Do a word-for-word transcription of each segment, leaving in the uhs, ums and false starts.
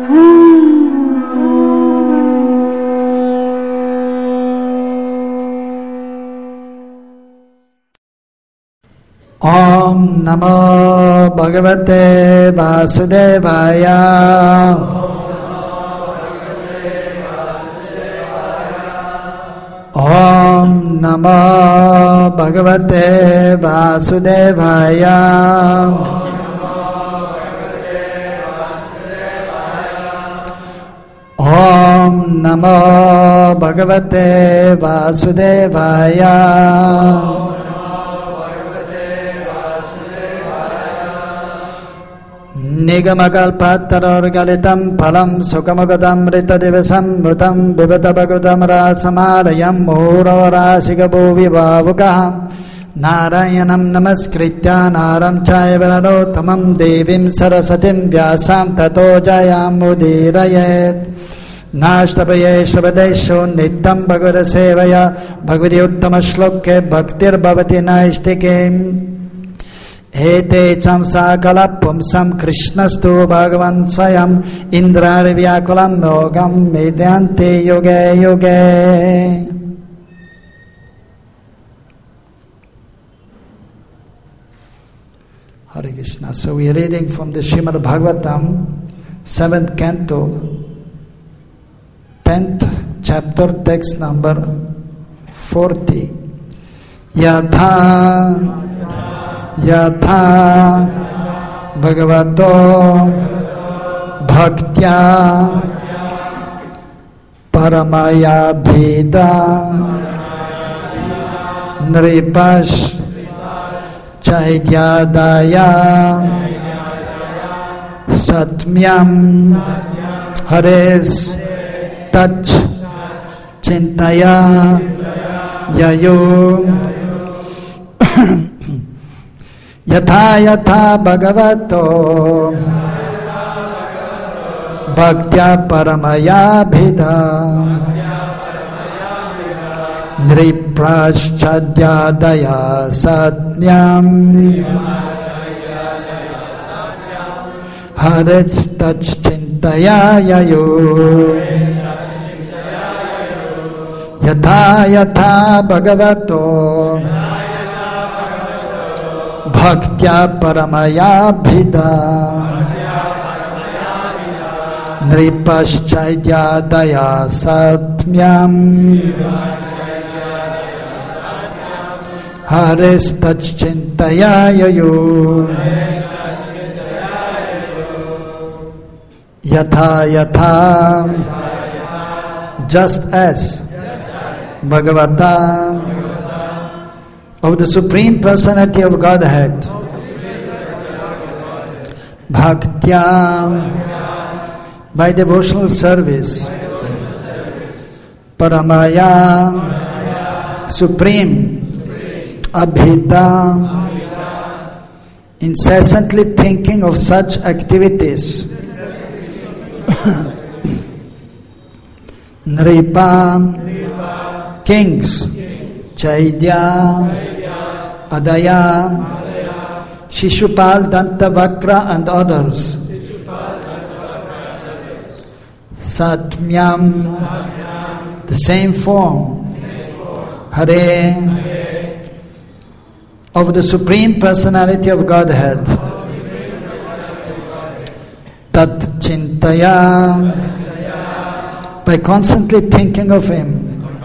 Om Namo Bhagavate Vasudevaya. Om Namo Bhagavate Vasudevaya. Om Namo Bhagavate Vasudevaya. Nigamakalpatarorgalitam phalam sukamogadam ritadivasam mrutam vivatabhagatam rasamarayam muhuravarasikabo vivavukaham Narayanam namaskritya naram chaivaradottamam devim sarasatim vyasam tato jayam udirayet Nashtapaye shabadesho nityam bhagavata sevaya bhagavati uttama shloke bhaktir bhavati naishtikim Ete cham sakala pumsam krishnastu bhagavan swayam indrari vyakulam yogam medyante yoge yoge. Hare Krishna. So we are reading from the Srimad Bhagavatam, seventh canto, tenth chapter, text number forty. Yatha Yatha Bhagavato Bhaktya Paramaya Bheda Nripash Chaityadaya Satmyam Hares Tach Chintaya Yayo Yatha yatha bhagavato bhaktya paramaya bheda nripraschadhyadaya satnyam harets chintaya yayo Yatha yatha bhagavato Bhaktya paramaya bhida Nripaschaidyadaya satmyam Harestachintaya yayo Yatha yatha Just as Bhagavata of the Supreme Personality of Godhead, Bhaktya, by devotional service, Paramaya, Supreme, Abhita, incessantly thinking of such activities, Nripa, kings, Chaidya, Adaya, Shishupal, Dantavakra and others. Satmyam, the same form. Hare, of the Supreme Personality of Godhead. Tat Chintaya, by constantly thinking of Him.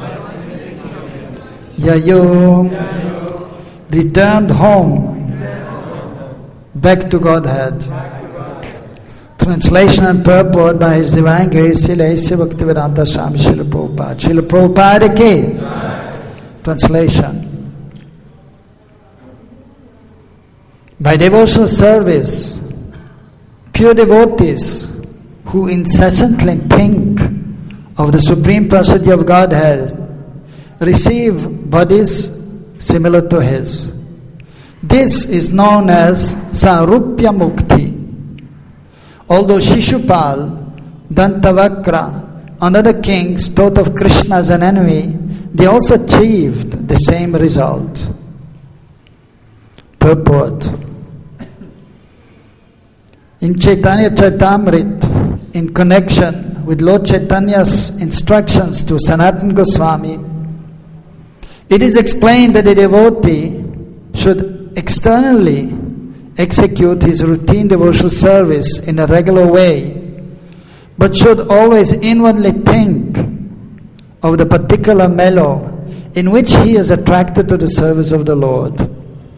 Yayo, returned home, back to Godhead. Translation and purport by His Divine Grace, Srila A C Bhaktivedanta Swami Srila Prabhupada. Srila Prabhupada ki. Translation. By devotional service, pure devotees who incessantly think of the Supreme Personality of Godhead receive bodies similar to His. This is known as Sarupya Mukti. Although Shishupal, Dantavakra, and other kings thought of Krishna as an enemy, they also achieved the same result. Purport. In Chaitanya Charitamrita, in connection with Lord Chaitanya's instructions to Sanatana Goswami, it is explained that a devotee should externally execute his routine devotional service in a regular way, but should always inwardly think of the particular mellow in which he is attracted to the service of the Lord.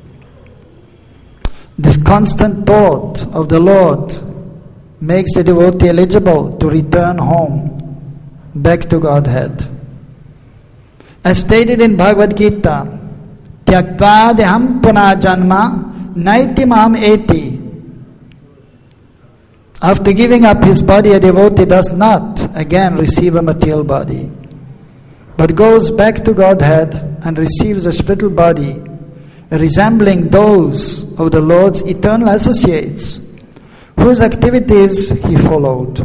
This constant thought of the Lord makes the devotee eligible to return home, back to Godhead. As stated in Bhagavad Gita, Tyaktva deham puna janma naiti mam eti. After giving up his body, a devotee does not again receive a material body, but goes back to Godhead and receives a spiritual body resembling those of the Lord's eternal associates, whose activities he followed.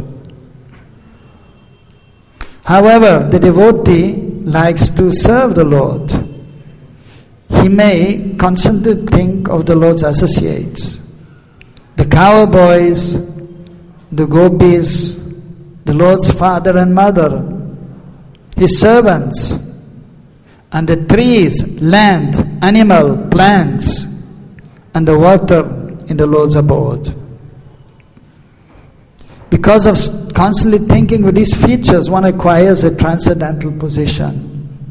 However, the devotee likes to serve the Lord. He may constantly think of the Lord's associates, the cowboys, the gopis, the Lord's father and mother, his servants, and the trees, land, animal, plants, and the water in the Lord's abode. Because of constantly thinking with these features, one acquires a transcendental position.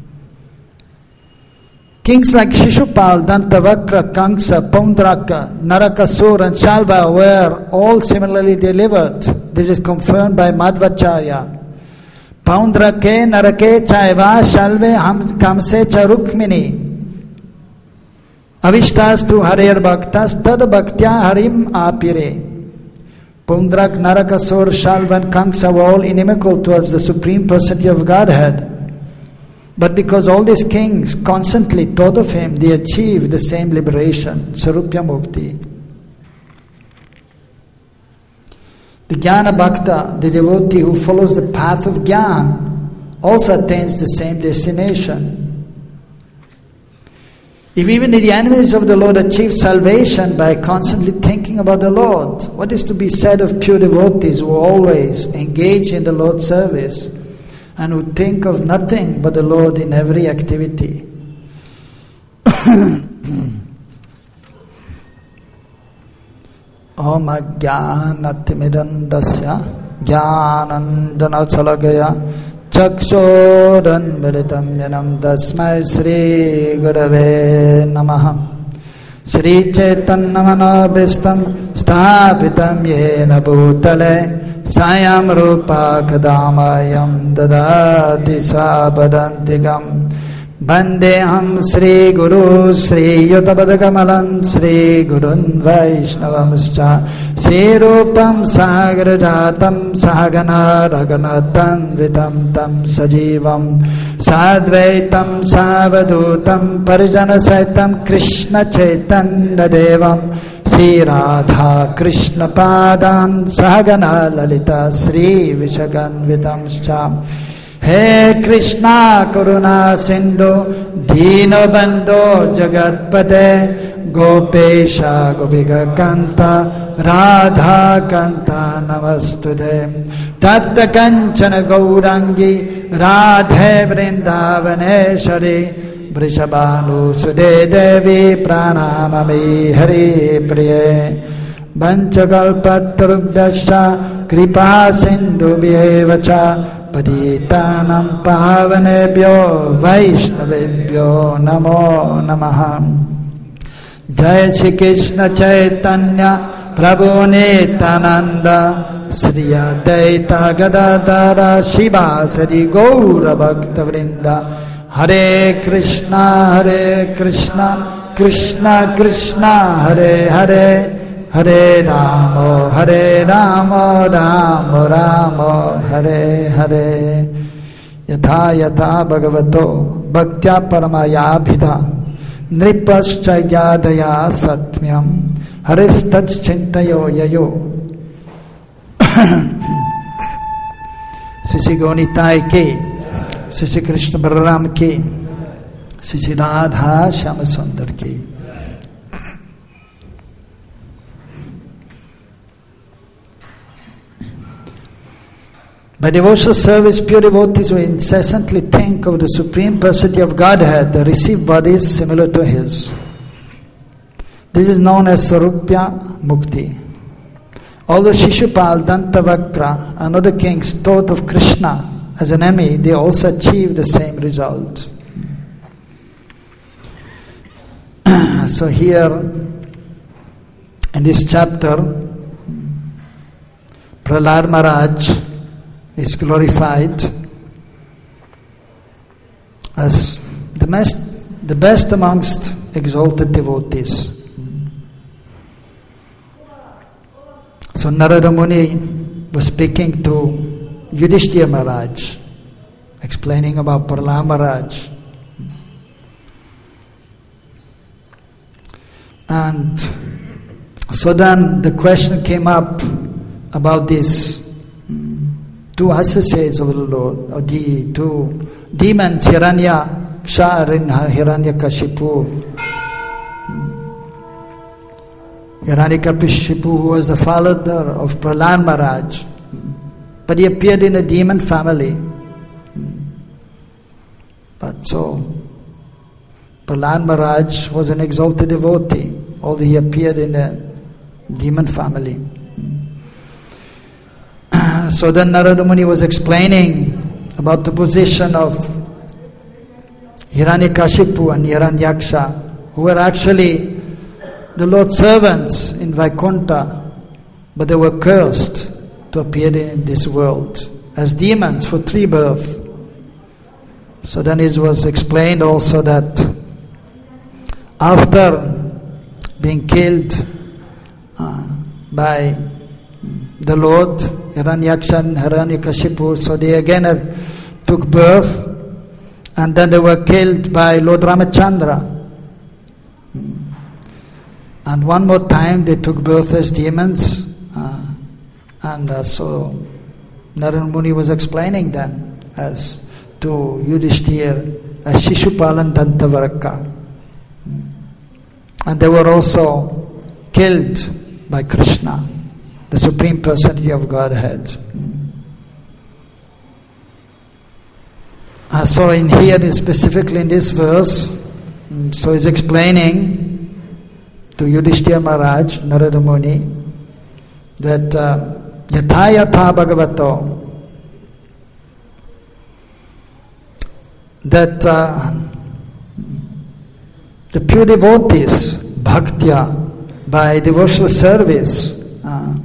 Kings like Shishupal, Dantavakra, Kamsa, Paundraka, Narakasur, and Shalva were all similarly delivered. This is confirmed by Madhvacharya. Paundrake, Narake, Chaiva, Shalve, Kamse, Charukmini. Avishtas tu Harer Bhaktas, Tad Bhaktya Harim Apire. Pundrak, Narakasur, Shalva, and Kamsa were all inimical towards the Supreme Personality of Godhead. But because all these kings constantly thought of him, they achieved the same liberation, Sarupya Mukti. The Jnana Bhakta, the devotee who follows the path of Jnana, also attains the same destination. If even the enemies of the Lord achieve salvation by constantly thinking about the Lord, what is to be said of pure devotees who always engage in the Lord's service and who think of nothing but the Lord in every activity? Om Ajnanatimidandasya Jnanandanachalagaya Chakshodan Meritam Yanam Tasmai Sri Gurave Namaha. Sri Chaitannamanovistam Sthapitam Yena Bhutale Sayam Rupa Kadamayam Dadati Svapadantikam Bandeham Sri Guru Sri Yutabadakamalan Sri Gurun Vaishnavamscha Sri Rupam Sagrajatam Sahagana Raghunatan Vitam Tam Sajivam Sadvaitam Savadutam Parijana Saitam Krishna Chaitanya Devam Sri Radha Krishna Padan Sahagana Lalita Sri Vishagan Vitamscha. He Krishna Karuna Sindhu Dino Bandho Jagatpate Gopesha Gopika Kanta Radha Kanta Namastude Tatta Kanchana Gaurangi Radhe Vrindavaneshwari Vrishabhanu Sude Devi Pranamami Hari Priye Vanchakalpatarubhyascha Kripa Sindhu Bhyevacha Paditanam Pavanebhyo Vaishnavebhyo Namo Namaha. Jai Shri Krishna Chaitanya Prabhu Nityananda Sri Advaita Gadadhara Shivasari Gaura Bhakta Vrinda. Hare Krishna Hare Krishna Krishna Krishna Hare Hare Hare Rama Hare Rama Rama Rama Hare Hare. Yatha Yatha Bhagavato Bhaktya Paramayabhida Nripascha Yadaya Satyam Haristat Chintayo Yayo. Sisi Gonitai Ki, Sisi Krishna Balaram Ki, Sisi Radha Shyamasundar Ki. By devotional service, pure devotees who incessantly think of the Supreme Personality of Godhead receive bodies similar to his. This is known as Sarupya Mukti. Although Shishupal, Dantavakra and other kings thought of Krishna as an enemy, they also achieved the same result. So here, in this chapter, Prahlad Maharaj is glorified as the best, the best amongst exalted devotees. So Narada Muni was speaking to Yudhishthira Maharaj, explaining about Prahlad Maharaj. And so then the question came up about these two associates of the Lord, or the two demons, Hiranyaksha and Hiranyakashipu. Hiranyakashipu, who was the father of Prahlad Maharaj, but he appeared in a demon family. But so Prahlad Maharaj was an exalted devotee, although he appeared in a demon family. So then Narada Muni was explaining about the position of Hiranyakashipu and Hiranyaksha, who were actually the Lord's servants in Vaikuntha, but they were cursed to appear in this world as demons for three births. So then it was explained also that after being killed uh, by the Lord, Hiranyaksha and Hiranyakashipu, so they again have, took birth, and then they were killed by Lord Ramachandra. And one more time they took birth as demons, uh, and uh, so Narada Muni was explaining them as to Yudhishthira as Shishupal and Dantavaraka. And they were also killed by Krishna, the Supreme Personality of Godhead. Uh, so in here, specifically in this verse, so he's explaining to Yudhishthira Maharaj, Narada Muni, that Yatha Yatha Bhagavato, that uh, the pure devotees, bhaktya, by devotional service, uh,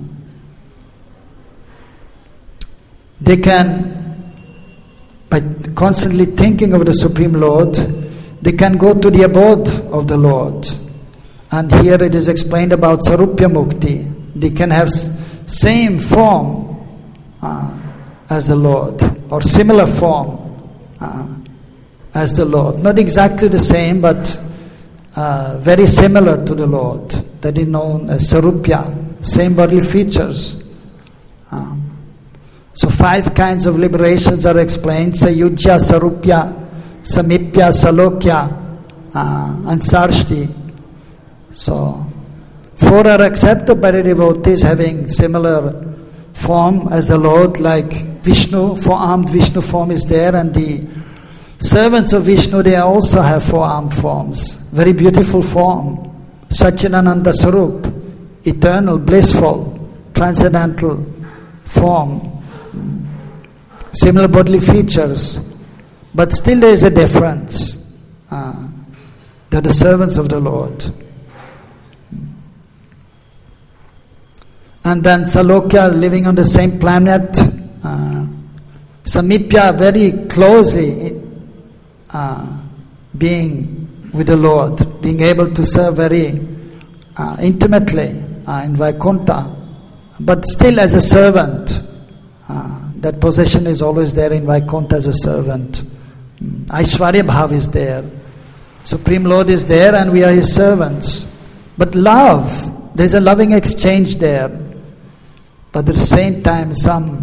they can, by constantly thinking of the Supreme Lord, they can go to the abode of the Lord. And here it is explained about Sarupya Mukti. They can have same form uh, as the Lord, or similar form uh, as the Lord. Not exactly the same, but uh, very similar to the Lord. That is known as Sarupya, same bodily features. Um, so five kinds of liberations are explained: Sayujya, Sarupya, Samipya, Salokya, uh, and Sarshti. So, four are accepted by the devotees having similar form as the Lord, like Vishnu, four-armed Vishnu form is there, and the servants of Vishnu, they also have four-armed forms. Very beautiful form. Satchidananda Sarup, eternal, blissful, transcendental form. Similar bodily features. But still there is a difference. Uh, they're the servants of the Lord. And then Salokya, living on the same planet. Uh, Samipya, very closely uh, being with the Lord, being able to serve very uh, intimately uh, in Vaikuntha, but still as a servant. Uh, that position is always there in Vaikuntha as a servant. Mm. Aishwarya Bhav is there. Supreme Lord is there and we are His servants. But love, there's a loving exchange there. But at the same time, some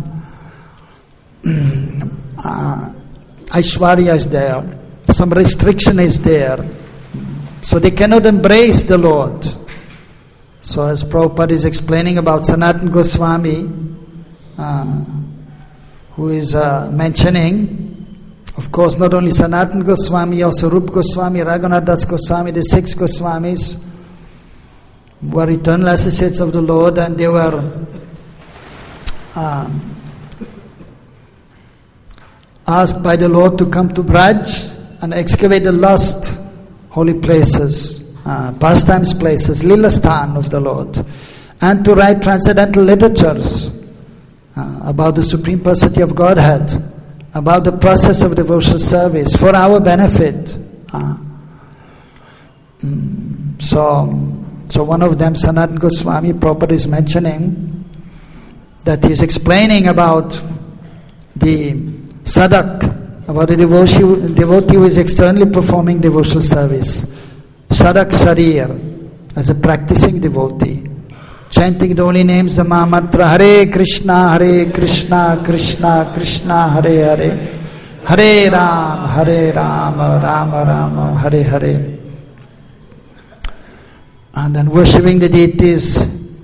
uh, Aishwarya is there, some restriction is there. So they cannot embrace the Lord. So as Prabhupada is explaining about Sanatana Goswami, uh, who is uh, mentioning, of course, not only Sanatana Goswami, also Rupa Goswami, Raghunath Das Goswami, the six Goswamis were eternal associates of the Lord, and they were um, asked by the Lord to come to Braj and excavate the lost holy places, uh, pastimes places, Lilastan of the Lord, and to write transcendental literatures uh, about the Supreme Personality of Godhead, about the process of devotional service for our benefit. Uh, mm, so, so one of them, Sanatana Goswami, Prabhupada is mentioning that he is explaining about the sadak, about the devotee, devotee who is externally performing devotional service. Sadak Sharir, as a practicing devotee, chanting the holy names, the Mahamantra, Hare Krishna, Hare Krishna, Krishna Krishna, Hare Hare, Hare Ram, Hare Rama, Rama Rama, Hare Hare. And then worshipping the deities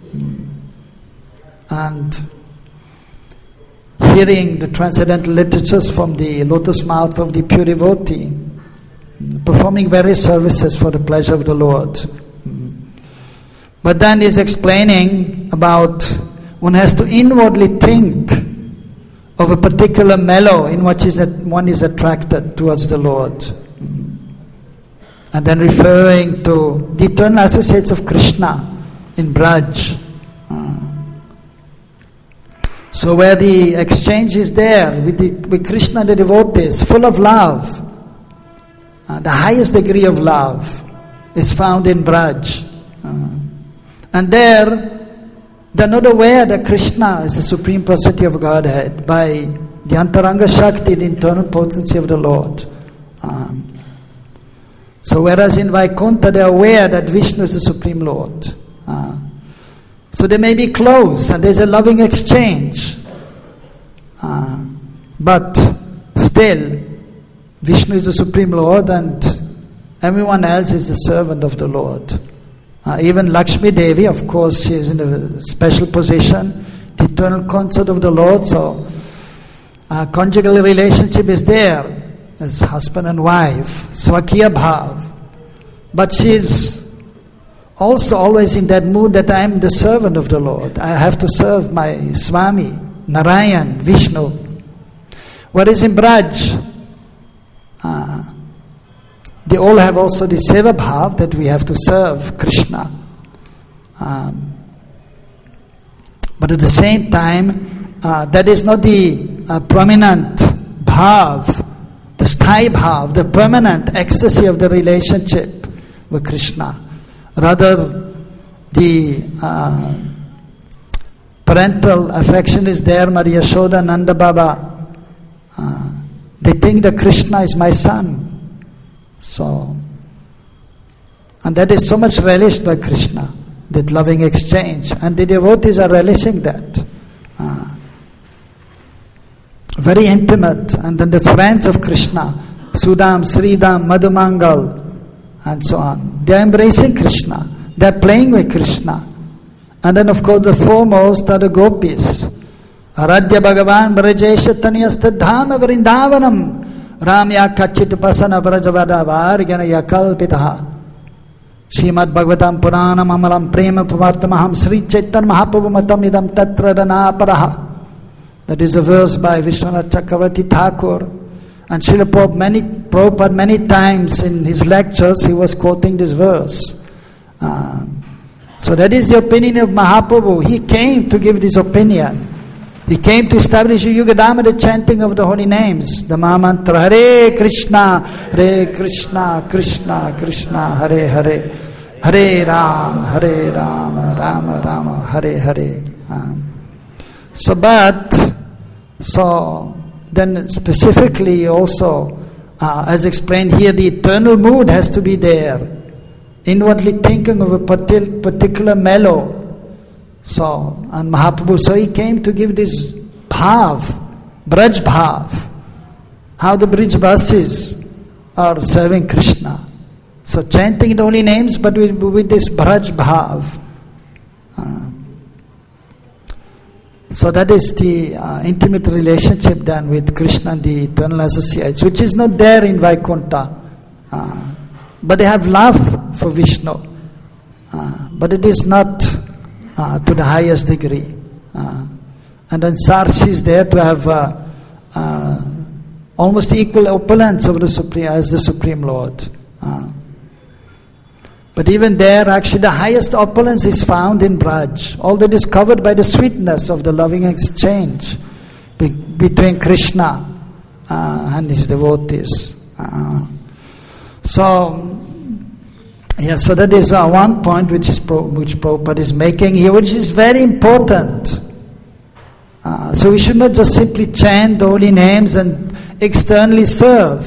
and hearing the transcendental literatures from the lotus mouth of the pure devotee, performing various services for the pleasure of the Lord. But then he's explaining about one has to inwardly think of a particular mellow in which is one is attracted towards the Lord. And then referring to the eternal associates of Krishna in Braj. So where the exchange is there with, the, with Krishna and the devotees, full of love, uh, the highest degree of love is found in Braj. Uh, and there, they are not aware that Krishna is the Supreme Personality of Godhead by the Antaranga Shakti, the internal potency of the Lord. Um, so whereas in Vaikuntha they are aware that Vishnu is the Supreme Lord. Uh, so they may be close and there's a loving exchange. Uh, but still, Vishnu is the Supreme Lord and everyone else is the servant of the Lord. Uh, even Lakshmi Devi, of course, she is in a special position, the eternal consort of the Lord, so uh, conjugal relationship is there as husband and wife, Swakiya Bhav. But she is also always in that mood that I am the servant of the Lord. I have to serve my Swami, Narayan, Vishnu. Whereas in Braj, uh, they all have also the Seva Bhav that we have to serve Krishna. Um, but at the same time, uh, that is not the uh, prominent Bhav, the Sthai Bhav, the permanent ecstasy of the relationship with Krishna. Rather, the uh, parental affection is there, Maria Yashoda, Nanda Baba. Uh, they think that Krishna is my son. So, and that is so much relished by Krishna, that loving exchange. And the devotees are relishing that. Uh, very intimate. And then the friends of Krishna, Sudam, Sridam, Madhumangal, and so on. They are embracing Krishna. They are playing with Krishna. And then of course the foremost are the gopis. Aradhya Bhagavan Brajesha Taniyastadhama Vrindavanam Ramya Kachit Pasana Vrajavada Vargana Yakalpitaha Srimad Bhagavatam Puranam Amalam Prema Puvattamaham Sri Chaitan Mahaprabhu Matam Idam Tatra Danaparaha. That is a verse by Vishwanath Chakravarti Thakur. And Srila Prabhupada many, Prabhupada many times in his lectures he was quoting this verse. Uh, so that is the opinion of Mahaprabhu. He came to give this opinion. He came to establish Yugadama, the chanting of the holy names, the Mahamantra, Hare Krishna, Hare Krishna, Krishna Krishna, Hare Hare, Hare Ram, Hare Rama, Rama Rama, Hare Hare. Um, so, but, so, then specifically also, uh, as explained here, the eternal mood has to be there. Inwardly thinking of a particular mellow. So, and Mahaprabhu, so he came to give this bhav, Braj bhav, how the Brijvasis are serving Krishna. So chanting the holy names, but with, with this Braj bhav. Uh, So that is the uh, intimate relationship then with Krishna and the eternal associates, which is not there in Vaikuntha. Uh, but they have love for Vishnu. Uh, but it is not uh, to the highest degree. Uh, and then Sarshi is there to have uh, uh, almost equal opulence of the Supreme as the Supreme Lord. Uh, But even there, actually, the highest opulence is found in Braj. All that is covered by the sweetness of the loving exchange be- between Krishna uh, and his devotees. Uh, so, yeah, so that is uh, one point which is pro- which Prabhupada is making here, which is very important. Uh, so we should not just simply chant the holy names and externally serve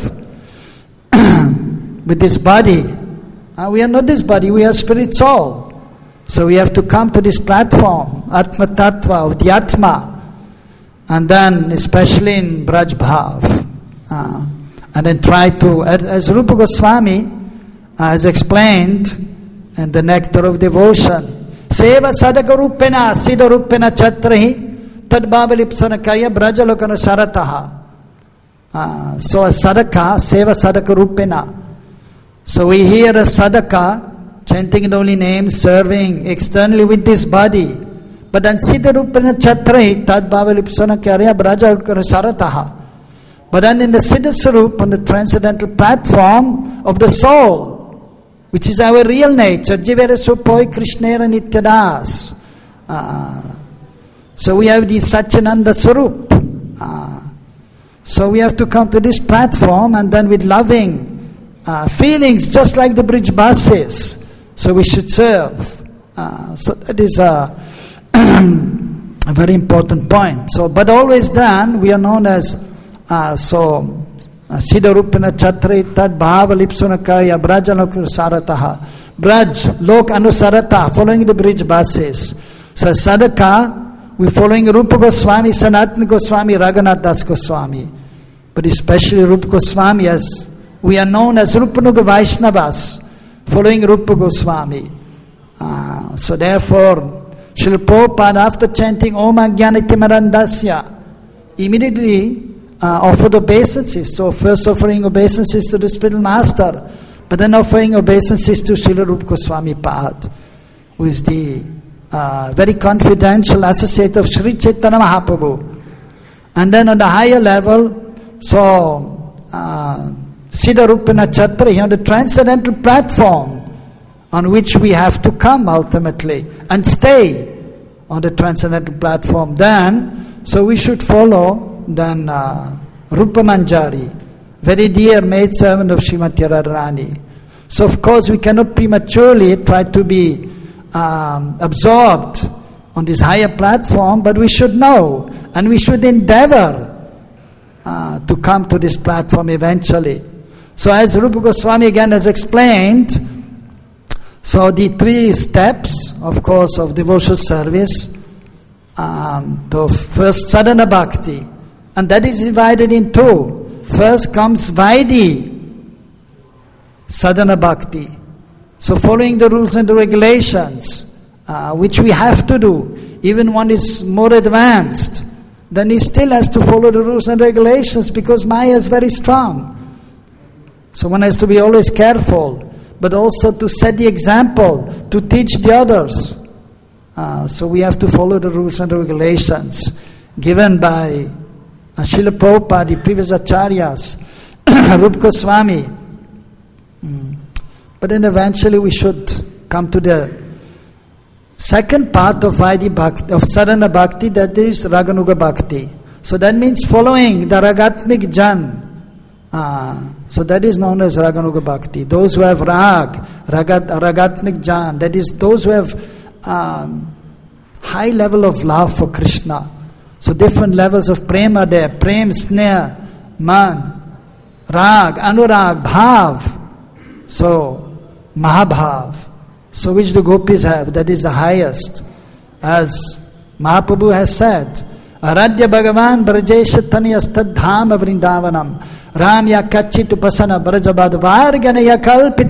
with this body. Uh, we are not this body, we are spirit soul. So we have to come to this platform, Atma Tattva, of the Atma. And then, especially in Braj Bhav. Uh, and then try to, as Rupa Goswami uh, has explained in the Nectar of Devotion, Seva Sadaka Rupena, Siddha Rupena Chatrahi, Tad Bhavalipsana Kaya Brajalokana Sarataha. Uh, so a Sadaka, Seva Sadaka Rupena. So we hear a sadaka, chanting the holy name, serving externally with this body. But then Siddha Rupena Chatrahi, Tad Bhavalipsana Karya Braja Sarataha. But then in the Siddha Sarup, on the transcendental platform of the soul, which is our real nature, Jivera Supoi Krishnera Nityadas. Uh, so we have the Satchananda Sarup. Uh, so we have to come to this platform and then with loving Uh, feelings just like the bridge buses. So we should serve. Uh, so that is a, a very important point. So, but always then we are known as uh, so Siddha Rupena Chhatri Tad Bhava Lipsunakaya Brajanok Sarataha. Braj, Lok Anusarata, following the bridge buses. So Sadaka, we following Rupa Goswami, Sanatana Goswami, Raghunath Das Goswami. But especially Rupa Goswami as we are known as Rupanuga Vaishnavas, following Rupa Goswami. Uh, so therefore, Srila Prabhupada, after chanting Om Ajnanatimarandasya, immediately uh, offered obeisances. So first offering obeisances to the spiritual master, but then offering obeisances to Srila Rupa Goswami Pad, who is the uh, very confidential associate of Sri Chaitanya Mahaprabhu. And then on the higher level, so uh, Siddha Rupena Chhatri, on the transcendental platform on which we have to come ultimately and stay on the transcendental platform. Then, so we should follow then uh, Rupa Manjari, very dear maidservant of Srimati Radharani. So of course we cannot prematurely try to be um, absorbed on this higher platform, but we should know and we should endeavor uh, to come to this platform eventually. So as Rupa Goswami again has explained, so the three steps, of course, of devotional service, um, to first sadhana bhakti, and that is divided in two. First comes Vaidhi sadhana bhakti. So following the rules and the regulations, uh, which we have to do, even one is more advanced, then he still has to follow the rules and regulations because Maya is very strong. So one has to be always careful, but also to set the example, to teach the others. Uh, so we have to follow the rules and regulations given by uh, Srila Prabhupada, the previous acharyas, Rupa Goswami. Mm. But then eventually we should come to the second part of Vaidhi Bhakti, of Sadhana Bhakti, that is Raganuga Bhakti. So that means following the Ragatmik Jan. Uh, so that is known as Raganuga Bhakti. Those who have Rag, Ragat, Ragatmik Jan, that is those who have um, high level of love for Krishna. So different levels of prema there, prem, sneha, man, rag, anurag, bhav. So Mahabhav. So which the gopis have, that is the highest. As Mahaprabhu has said, Aradhya Bhagavan Brajesha Taniyastad Dhama Vrindavanam Ramya Kachit Upasana Brajabad Varganaya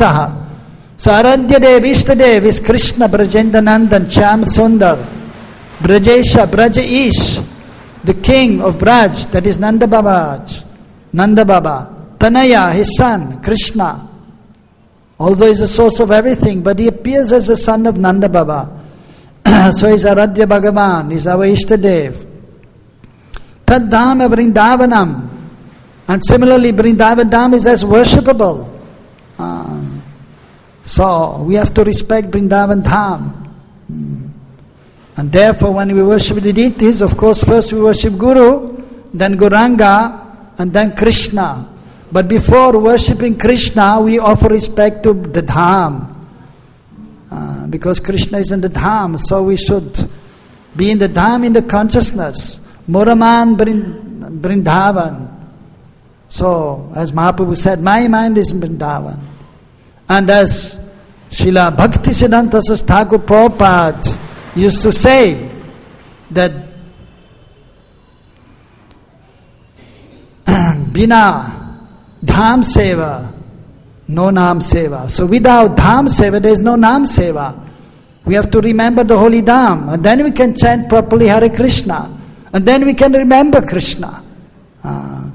Kalpitaha. So Aradhya Dev, Ishtadev is Krishna Brajendanandan Cham Sundar. Brajesha, Brajaish, the king of Braj, that is Nanda Babaraj, Nanda Baba. Tanaya, his son, Krishna. Although he is the source of everything, but he appears as the son of Nanda Baba. So he is Aradhya Bhagavan, he is our Ishtadev. Tad Dham Vrindavanam. And similarly, Vrindavan Dham is as worshipable. Uh, so we have to respect Vrindavan Dham. Hmm. And therefore, when we worship the deities, of course, first we worship Guru, then Gauranga, and then Krishna. But before worshipping Krishna, we offer respect to the Dham. Uh, because Krishna is in the Dham, so we should be in the Dham in the consciousness. Muraman Vrindavan. So, as Mahaprabhu said, my mind is in Vrindavan. And as Srila Bhaktisiddhanta Thakur Prabhupada used to say, that Bina Dham Seva, no Nam Seva. So without Dham Seva, there is no Nam Seva. We have to remember the holy Dham, and then we can chant properly Hare Krishna, and then we can remember Krishna. Uh,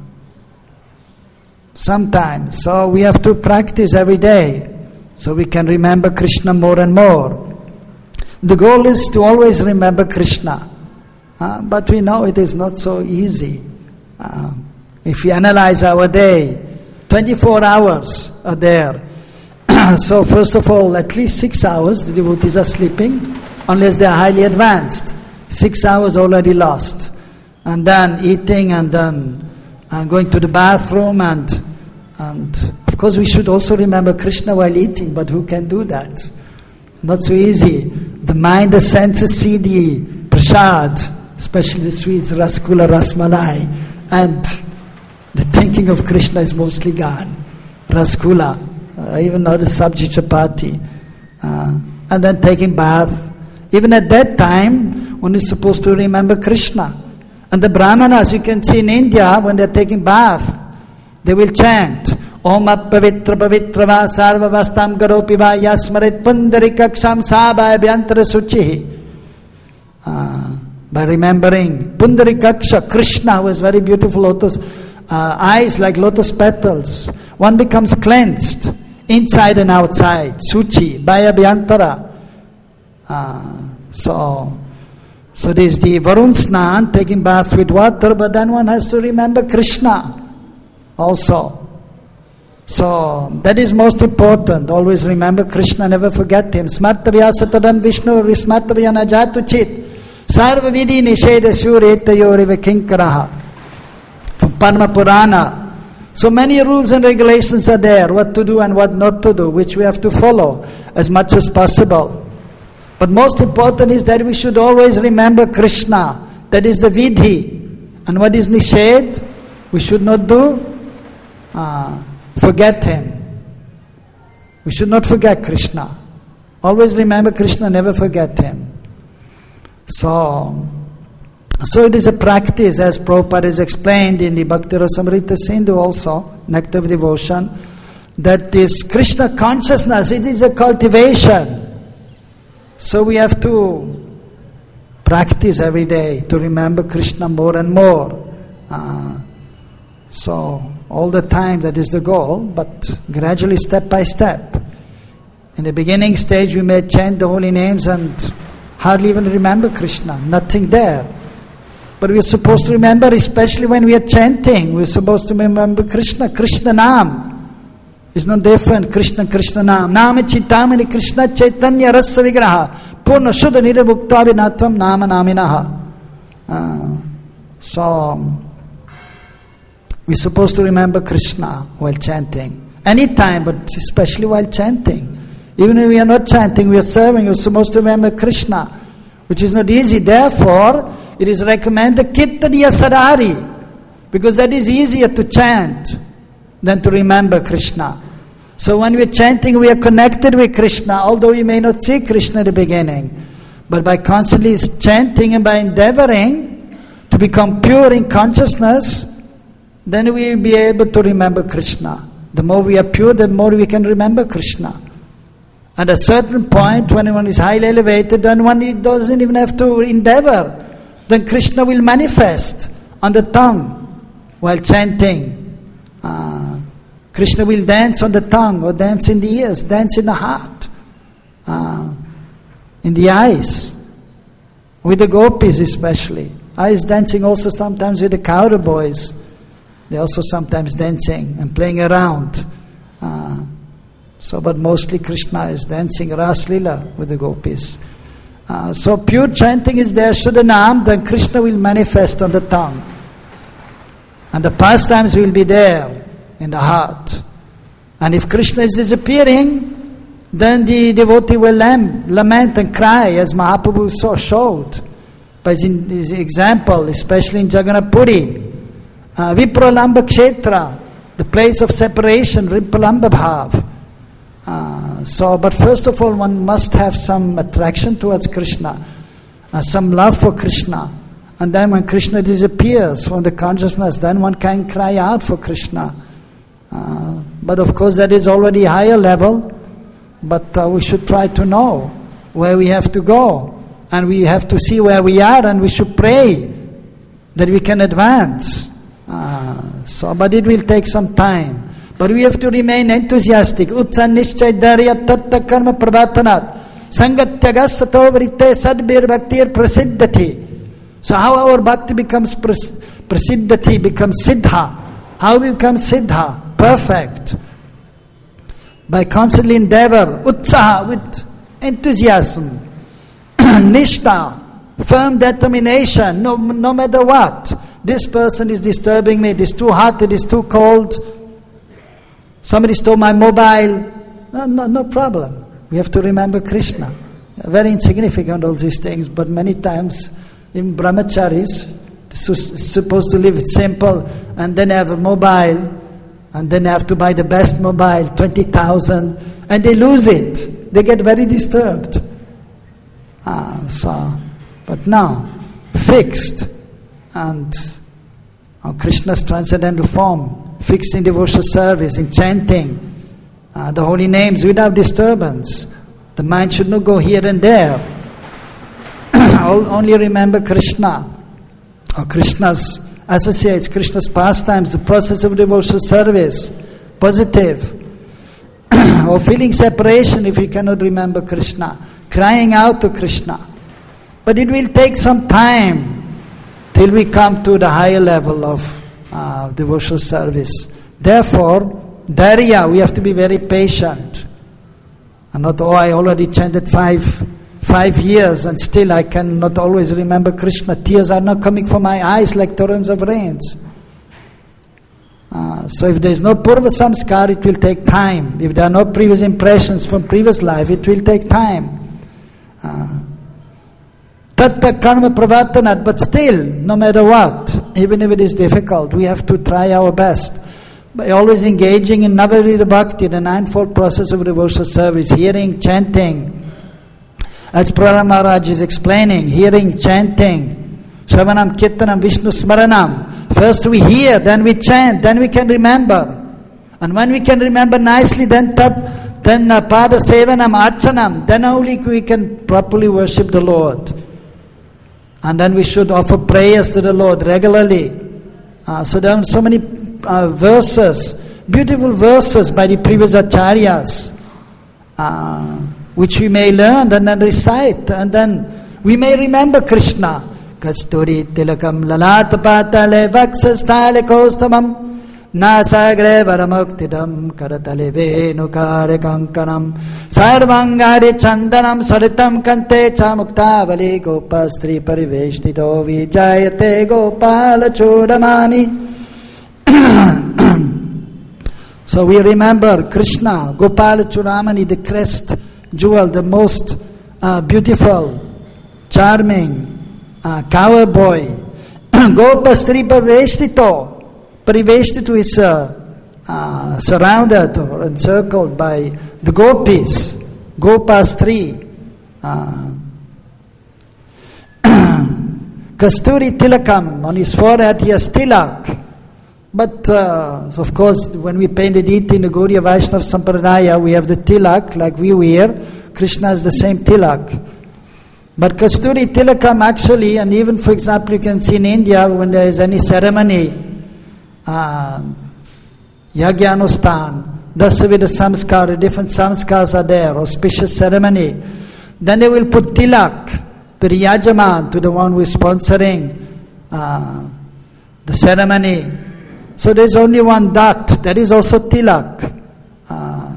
sometimes. So we have to practice every day, so we can remember Krishna more and more. The goal is to always remember Krishna. Uh, but we know it is not so easy. Uh, if we analyze our day, twenty-four hours are there. So first of all, at least six hours the devotees are sleeping, unless they are highly advanced. Six hours already lost. And then eating, and then uh, going to the bathroom, and and of course we should also remember Krishna while eating, but who can do that? Not so easy. The mind, the senses see the prasad, especially the sweets, rasgula, rasmalai, and the thinking of Krishna is mostly gone. Rasgula, uh, even now the sabji chapati, uh, and then taking bath. Even at that time, one is supposed to remember Krishna. And the Brahmanas, you can see in India, when they are taking bath, they will chant, Om Appavitra Pavitra Va Sarva Vastam Garopi Va Yasmarit Pundarikaksham Sabhaya Vyantara Suchihi. Uh, by remembering Pundarikaksha, Krishna, who has very beautiful lotus uh, eyes like lotus petals, one becomes cleansed inside and outside, Suchi, by Abhyantara. Uh, so, so there is the Varun Snan, taking bath with water, but then one has to remember Krishna also. So, that is most important. Always remember Krishna, never forget him. Smartavya Satadan Vishnu Vismartavya Najatu Chit. Sarva Vidhi Nisheda Shuretayoriva Kinkaraha. From Padma Purana. So many rules and regulations are there, what to do and what not to do, which we have to follow as much as possible. But most important is that we should always remember Krishna. That is the Vidhi. And what is Nished? We should not do? Uh, forget him. We should not forget Krishna. Always remember Krishna, never forget him. So, so it is a practice, as Prabhupada has explained in the Bhakti Rasamrita Sindhu also, Nectar of Devotion, that this Krishna consciousness, it is a cultivation. So we have to practice every day to remember Krishna more and more. Uh, so all the time that is the goal, but gradually, step by step. In the beginning stage we may chant the holy names and hardly even remember Krishna, nothing there. But we are supposed to remember, especially when we are chanting, we are supposed to remember Krishna, Krishna Nam. It's not different, Krishna, Krishna Nam. Nama Chitamani Krishna Chaitanya Rasa Vigraha. Purna Shuddha Nirabhukta Vinatvam Nama Naminaha. Uh, so, we're supposed to remember Krishna while chanting. Anytime, but especially while chanting. Even if we are not chanting, we are serving, we're supposed to remember Krishna, which is not easy. Therefore, it is recommended Kirtaniya Sarari, because that is easier to chant than to remember Krishna. So when we are chanting, we are connected with Krishna, although we may not see Krishna at the beginning. But by constantly chanting and by endeavoring to become pure in consciousness, then we will be able to remember Krishna. The more we are pure, the more we can remember Krishna. At a certain point, when one is highly elevated, then one doesn't even have to endeavor. Then Krishna will manifest on the tongue while chanting. Uh, Krishna will dance on the tongue, or dance in the ears, dance in the heart, uh, in the eyes, with the gopis especially. Eyes dancing also sometimes with the cowboys. They're also sometimes dancing and playing around. Uh, so, but mostly Krishna is dancing Ras Lila with the gopis. Uh, so pure chanting is there, Shuddhanam, then Krishna will manifest on the tongue. And the pastimes will be there in the heart. And if Krishna is disappearing, then the devotee will lament and cry, as Mahaprabhu so showed by his example, especially in Jagannath Puri. Uh, Vipralamba Kshetra, the place of separation, Vipralamba Bhav. Uh, so, but first of all, one must have some attraction towards Krishna, uh, some love for Krishna. And then when Krishna disappears from the consciousness, then one can cry out for Krishna. Uh, but of course that is already higher level, but uh, we should try to know where we have to go. And we have to see where we are, and we should pray that we can advance. Uh, so, but it will take some time. But we have to remain enthusiastic. Utsa nischay dharya tatta karma prabhatanat sangatyaga sato vritte sadbir bhaktir prasiddhati. So how our bhakti becomes pras- prasiddhati, becomes siddha. How we become siddha, perfect? By constantly endeavor, utsaha, with enthusiasm, nishta, firm determination, no, no matter what. This person is disturbing me, it is too hot, it is too cold. Somebody stole my mobile. No, no, no problem. We have to remember Krishna. Very insignificant, all these things, but many times in brahmacharis, supposed to live simple, and then have a mobile, and then have to buy the best mobile, twenty thousand, and they lose it. They get very disturbed. Ah, so, but now, fixed, and on Krishna's transcendental form, fixed in devotional service, in chanting uh, the holy names without disturbance. The mind should not go here and there. Only remember Krishna, or Krishna's associates, Krishna's pastimes, the process of devotional service, positive. Or feeling separation if you cannot remember Krishna, crying out to Krishna. But it will take some time till we come to the higher level of uh, devotional service. Therefore, dharya, we have to be very patient. And not, oh, I already chanted five five years and still I cannot always remember Krishna. Tears are not coming from my eyes like torrents of rains. Uh, so if there is no purva samskar, it will take time. If there are no previous impressions from previous life, it will take time. Uh, Tatta karma pravartanat, but still, no matter what, even if it is difficult, we have to try our best. By always engaging in Navavrita Bhakti, the ninefold process of devotional service, hearing, chanting, as Prahlad Maharaj is explaining, hearing, chanting, Shravanam, Kirtanam, Vishnu Smaranam. First we hear, then we chant, then we can remember. And when we can remember nicely, then tat, then uh, Pada Sevanam, Archanam, then only we can properly worship the Lord. And then we should offer prayers to the Lord regularly. Uh, so there are so many uh, verses, beautiful verses by the previous acharyas, uh, which we may learn and then recite, and then we may remember Krishna. Kasturi tilakam lalat patale vaksastale kostamam nasagre varamuktidam karatale venukare kankanam sarvangari chandanam saritam kante chamuktavali gopastri pariveshtito vijayate gopala chodamani. So we remember Krishna, Gopala Chudamani, the crest jewel, the most uh, beautiful, charming uh, cowboy. Gopastri pariveshtito. Pariveshtito is uh, uh, surrounded or encircled by the gopis. Gopastri. Uh, Kasturi tilakam, on his forehead he has tilak. But uh, of course, when we paint the deity in the Gaudiya Vaishnava Sampradaya, we have the tilak like we wear. Krishna has the same tilak. But Kasturi Tilakam actually, and even for example, you can see in India when there is any ceremony, uh, Yagyanustan, Dasavida Samskara, different samskars are there, auspicious ceremony. Then they will put tilak to the Yajaman, to the one who is sponsoring uh, the ceremony. So there is only one dat, that is also tilak. Uh,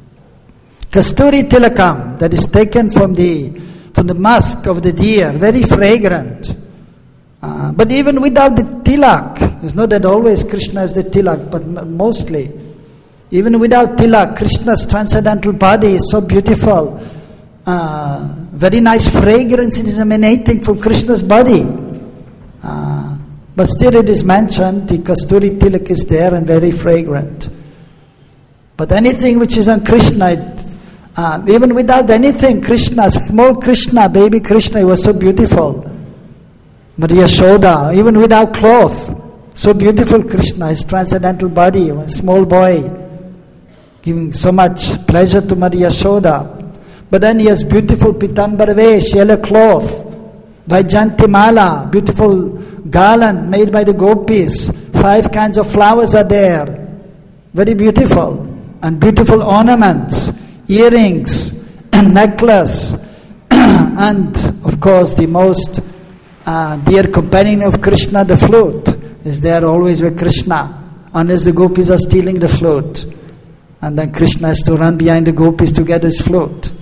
Kasturi Tilakam, that is taken from the from the musk of the deer, very fragrant. Uh, but even without the tilak, it's not that always Krishna is the tilak, but m- mostly. Even without tilak, Krishna's transcendental body is so beautiful. Uh, very nice fragrance is emanating from Krishna's body. Uh, but still it is mentioned, the Kasturi Tilak is there and very fragrant. But anything which is on Krishna, it, uh, even without anything, Krishna, small Krishna, baby Krishna, he was so beautiful. Maria Yashoda, even without cloth, so beautiful Krishna, his transcendental body, a small boy, giving so much pleasure to Maria Yashoda. But then he has beautiful Pitambara Vesh, yellow cloth, Vaijanti Mala, beautiful garland made by the gopis, five kinds of flowers are there, very beautiful, and beautiful ornaments, earrings, and necklace, and of course the most uh, dear companion of Krishna, the flute, is there always with Krishna, unless the gopis are stealing the flute. And then Krishna has to run behind the gopis to get his flute.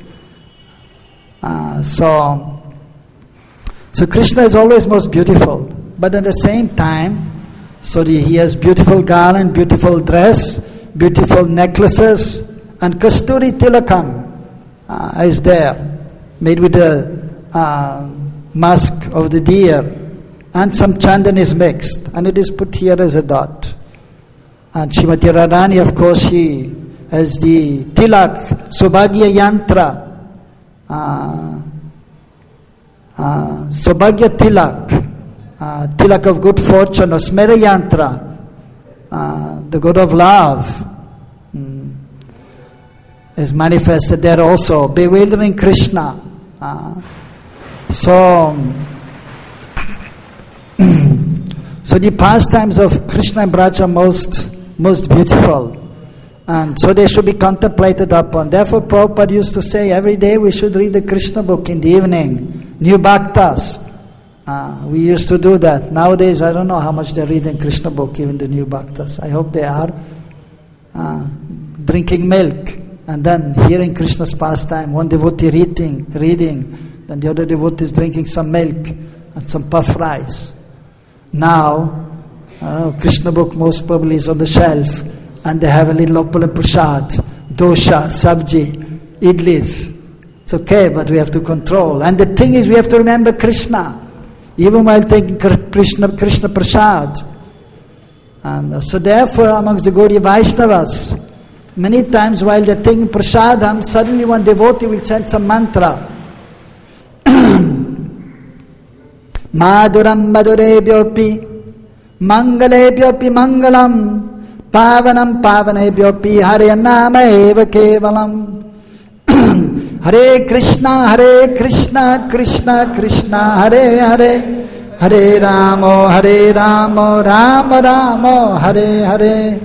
Uh, so, so Krishna is always most beautiful. But at the same time, so the, he has beautiful garland, beautiful dress, beautiful necklaces, and Kasturi Tilakam uh, is there, made with the uh, musk of the deer, and some chandan is mixed, and it is put here as a dot. And Srimati Radhani, of course, she has the tilak, Sobhagya Yantra, uh, uh, Sobhagya Tilak, uh, tilak of good fortune, or Smera Yantra, uh, the god of love, mm, is manifested there also, bewildering Krishna. Uh, so, so the pastimes of Krishna and Braja are most, most beautiful. And so they should be contemplated upon. Therefore Prabhupada used to say every day we should read the Krishna book in the evening. New Bhaktas. Uh, we used to do that. Nowadays I don't know how much they read in Krishna book, even the new Bhaktas. I hope they are. Uh, drinking milk and then hearing Krishna's pastime. One devotee reading, reading, then the other devotee is drinking some milk and some puff rice. Now, I don't know, Krishna book most probably is on the shelf. And they have a little opulent prasad, dosha, sabji, idlis. It's okay, but we have to control. And the thing is, we have to remember Krishna, even while taking Krishna, Krishna prasad. And so therefore, amongst the Gaudiya Vaishnavas, many times while they're taking prasadam, suddenly one devotee will chant some mantra. Maduram madurebhyopi, mangalebhyopi mangalam, Pavanam pavanebhyopi Hare Nama eva kevalam. Hare Krishna, Hare Krishna, Krishna Krishna, Hare Hare, Hare Ramo, Hare Ramo, Ramo Ramo, Hare Hare.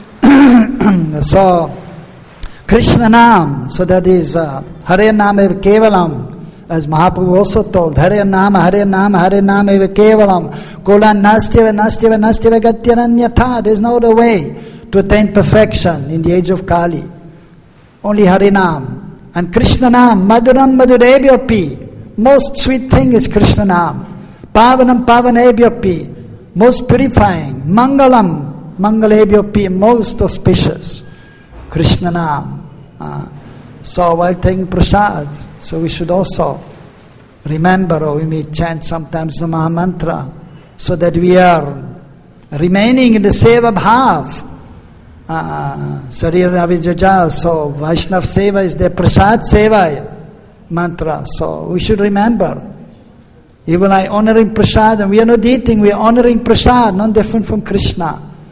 So, Krishna Nam, so that is uh, Hare Nama eva kevalam. As Mahaprabhu also told, Hare Nama, Hare Nama, Hare Nama eva kevalam. Kolan nastyava, nastyava, nastyava gatyananyatha. There is no other way to attain perfection in the age of Kali. Only Hare Nam. And Krishna Nam, Maduram Madurebhyopi. Most sweet thing is Krishna Nam. Pavanam Pavanebhyopi. Most purifying. Mangalam Mangalebhyopi. Most auspicious. Krishna Nam. Uh, so while taking prasad, so we should also remember, or we may chant sometimes the Maha Mantra, so that we are remaining in the Seva Bhav. Sarira Ravijaja, so Vaishnav Seva is the Prasad Seva mantra. So we should remember. Even I honoring Prasad, and we are not eating, we are honoring Prasad, not different from Krishna.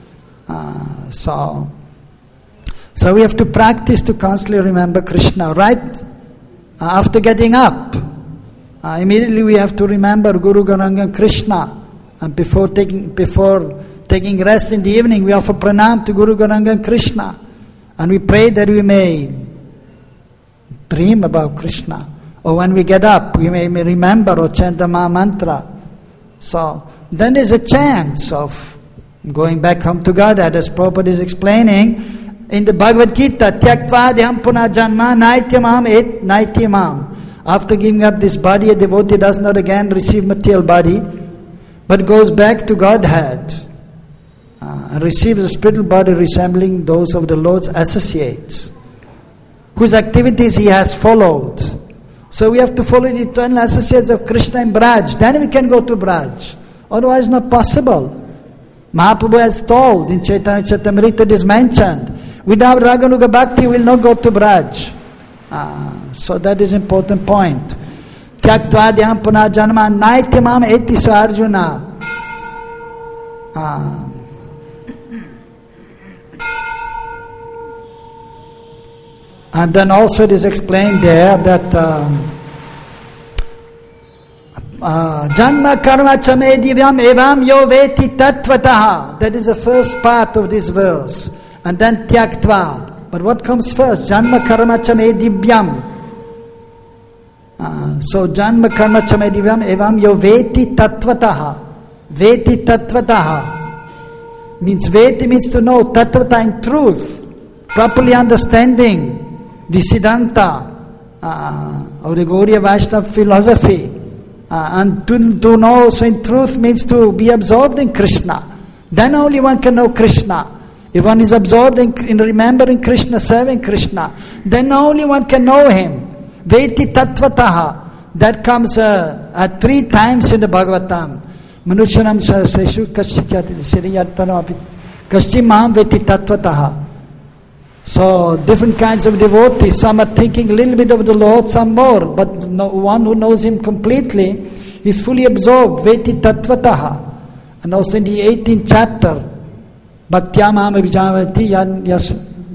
Uh, so, so we have to practice to constantly remember Krishna. Right uh, after getting up, uh, immediately we have to remember Guru Gauranga and Krishna. And before taking before taking rest in the evening, we offer pranam to Guru Gauranga and Krishna. And we pray that we may dream about Krishna. Or when we get up, we may, may remember or chant the Maha Mantra. So then there's a chance of going back home to Godhead, as Prabhupada is explaining in the Bhagavad Gita, Tyaktva dhyam puna janma naityamam et naityamam. After giving up this body, a devotee does not again receive material body, but goes back to Godhead uh, and receives a spiritual body resembling those of the Lord's associates, whose activities he has followed. So we have to follow the eternal associates of Krishna in Braj. Then we can go to Braj. Otherwise not possible. Mahaprabhu has told in Chaitanya Charitamrita, it is mentioned, without Raganuga Bhakti we will not go to Braj. Uh, so that is important point. Tyaktva dhyam puna janma naityamam eti sa Arjuna. Uh, and then also it is explained there that um, Uh, Janma karma chame divyam evam yo veti tattvataha. That is the first part of this verse. And then tyaktva. But what comes first? Janma karma chame divyam. Uh, so janma karma chame divyam evam yo veti tattvataha. Veti tattvataha. Means veti means to know. Tattvata in truth. Properly understanding the Siddhanta uh, of the Gaudiya Vaishnava philosophy. Uh, and to, to know, so in truth means to be absorbed in Krishna. Then only one can know Krishna. If one is absorbed in, in remembering Krishna, serving Krishna, then only one can know Him. Veti tattvataha. That comes uh, uh, three times in the Bhagavatam. Manushanam seshu kaschichati siriyattanam kaschim maham veti tattvataha. So different kinds of devotees, some are thinking a little bit of the Lord, some more, but no, one who knows Him completely is fully absorbed, veti tattvataha. And also in the eighteenth chapter, bhaktyamam abhijavati yas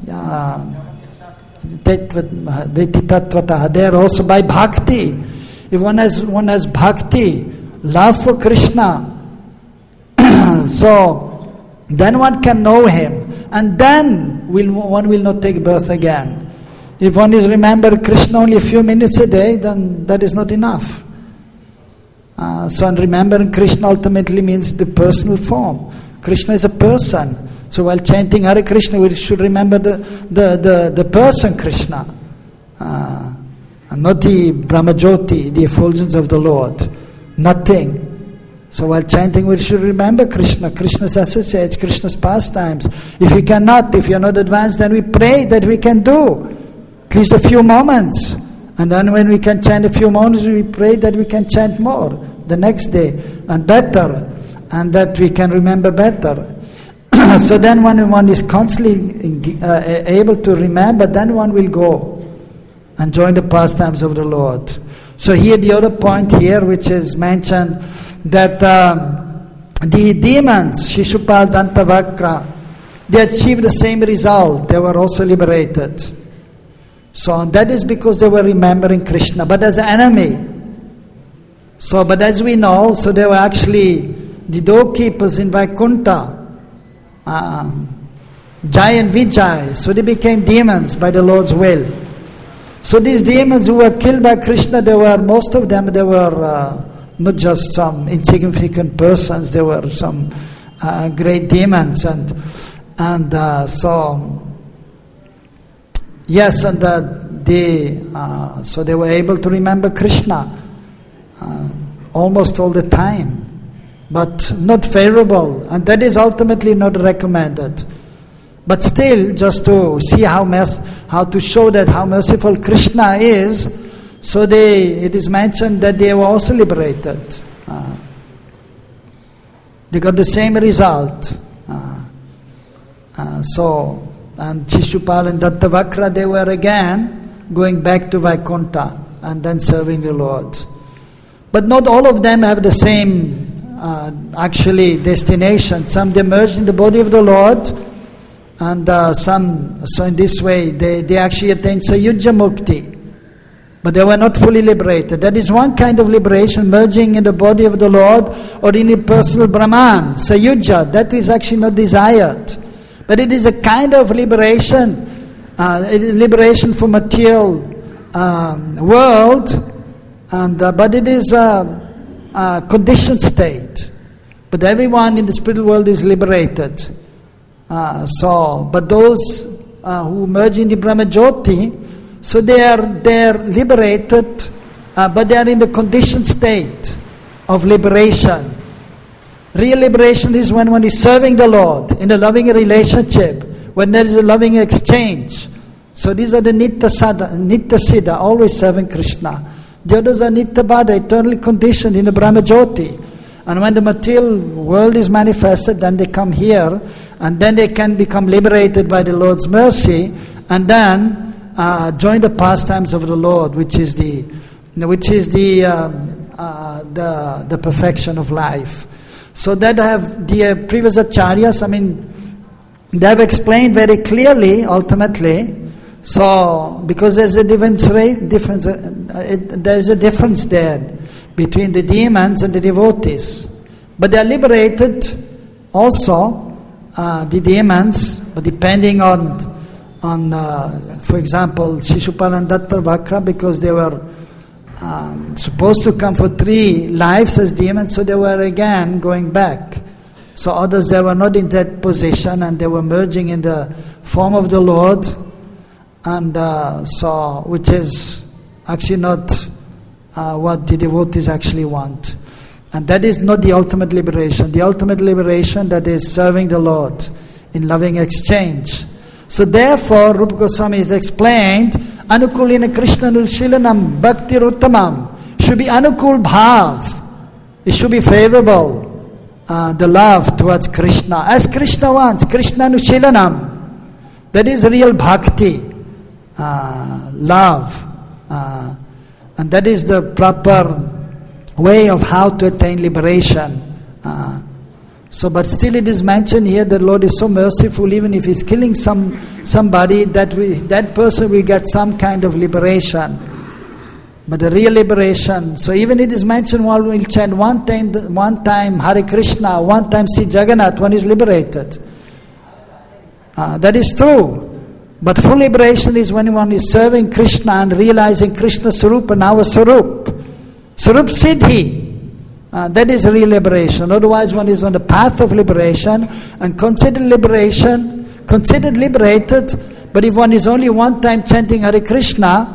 veti tattvataha. There also by bhakti, if one has one has bhakti, love for Krishna, so then one can know Him. And then will, one will not take birth again. If one is remember Krishna only a few minutes a day, then that is not enough. Uh, so remembering Krishna ultimately means the personal form. Krishna is a person. So while chanting Hare Krishna, we should remember the, the, the, the person Krishna. Uh, and not the Brahmajyoti, the effulgence of the Lord. Nothing. So while chanting, we should remember Krishna, Krishna's associates, Krishna's pastimes. If we cannot, if we are not advanced, then we pray that we can do at least a few moments. And then when we can chant a few moments, we pray that we can chant more the next day and better, and that we can remember better. So then when one is constantly uh, able to remember, then one will go and join the pastimes of the Lord. So here the other point here, which is mentioned, that um, the demons, Shishupal, Dantavakra, they achieved the same result. They were also liberated. So that is because they were remembering Krishna, but as an enemy. So, but as we know, so they were actually the doorkeepers in Vaikuntha, um, Jai and Vijay. So they became demons by the Lord's will. So these demons who were killed by Krishna, they were, most of them, they were uh, not just some insignificant persons, there were some uh, great demons. And and uh, so, yes, and uh, they, uh, so they were able to remember Krishna uh, almost all the time, but not favorable, and that is ultimately not recommended. But still, just to see how merc- how to show that how merciful Krishna is, so they, it is mentioned that they were also liberated. Uh, they got the same result. Uh, uh, so, and Shishupal and Dantavakra, they were again going back to Vaikuntha and then serving the Lord. But not all of them have the same uh, actually destinations. Some they merged in the body of the Lord, and uh, some, so in this way, they, they actually attained Sayujya Mukti. But they were not fully liberated. That is one kind of liberation, merging in the body of the Lord or in a personal Brahman, Sayujya. That is actually not desired. But it is a kind of liberation, uh, liberation from material um, world, and uh, but it is a, a conditioned state. But everyone in the spiritual world is liberated. Uh, so, but those uh, who merge in the Brahma Jyoti, so they are they are liberated, uh, but they are in the conditioned state of liberation. Real liberation is when one is serving the Lord in a loving relationship, when there is a loving exchange. So these are the Nitya Sada, Nitya Siddha, always serving Krishna. The others are Nitya Baddha, eternally conditioned in the Brahma Jyoti. And when the material world is manifested, then they come here, and then they can become liberated by the Lord's mercy, and then uh, join the pastimes of the Lord, which is the, which is the um, uh, the the perfection of life. So that have the uh, previous acharyas, I mean, they have explained very clearly, ultimately. So because there's a difference, difference uh, it, there's a difference there between the demons and the devotees. But they are liberated also, uh, the demons, but depending on, on uh, for example, Shishupal and Dattavakra, because they were um, supposed to come for three lives as demons, so they were again going back. So others, they were not in that position, and they were merging in the form of the Lord, and uh, so, which is actually not Uh, what the devotees actually want. And that is not the ultimate liberation. The ultimate liberation, that is serving the Lord in loving exchange. So therefore, Rupa Goswami has explained, Anukulina Krishna Nulshilanam Bhakti Ruttamam should be Anukul Bhav. It should be favorable, uh, the love towards Krishna. As Krishna wants, Krishna Nushilanam. That is real bhakti, uh, love. Uh, And that is the proper way of how to attain liberation. Uh, so, but still it is mentioned here that Lord is so merciful, even if He's killing some somebody, that we, that person will get some kind of liberation. But the real liberation, so even it is mentioned while we'll chant one time, one time Hare Krishna, one time Sri Jagannath, one is liberated. Uh, that is true. But full liberation is when one is serving Krishna and realizing Krishna Sarup and our Sarup. Sarup Siddhi. Uh, that is real liberation. Otherwise one is on the path of liberation and considered liberation, considered liberated, but if one is only one time chanting Hare Krishna,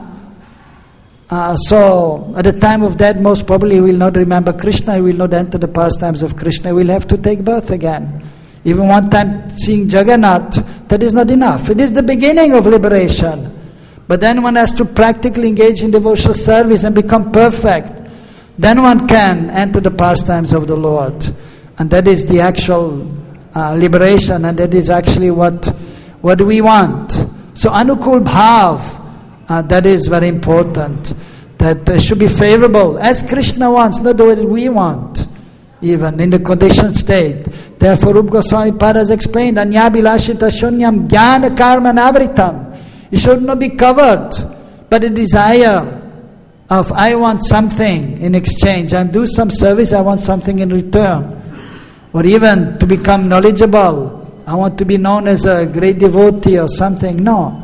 uh, so at the time of death most probably he will not remember Krishna, he will not enter the pastimes of Krishna, he will have to take birth again. Even one time seeing Jagannath, that is not enough. It is the beginning of liberation. But then one has to practically engage in devotional service and become perfect. Then one can enter the pastimes of the Lord. And that is the actual uh, liberation, and that is actually what, what we want. So Anukul Bhav, uh, that is very important. That uh, should be favorable, as Krishna wants, not the way that we want, even in the conditioned state. Therefore, Rupa Goswami Pada has explained, Anyabilashita shunyam jnana karma navritam. It should not be covered by the desire of, I want something in exchange. I do some service, I want something in return. Or even to become knowledgeable, I want to be known as a great devotee or something. No.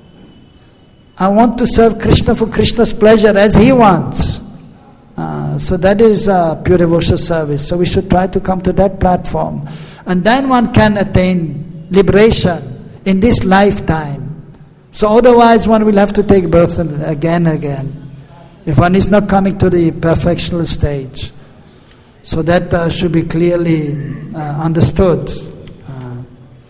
I want to serve Krishna for Krishna's pleasure as He wants. Uh, so that is uh, pure devotional service. So we should try to come to that platform. And then one can attain liberation in this lifetime. So otherwise one will have to take birth again and again, if one is not coming to the perfectional stage. So that uh, should be clearly uh, understood. Uh,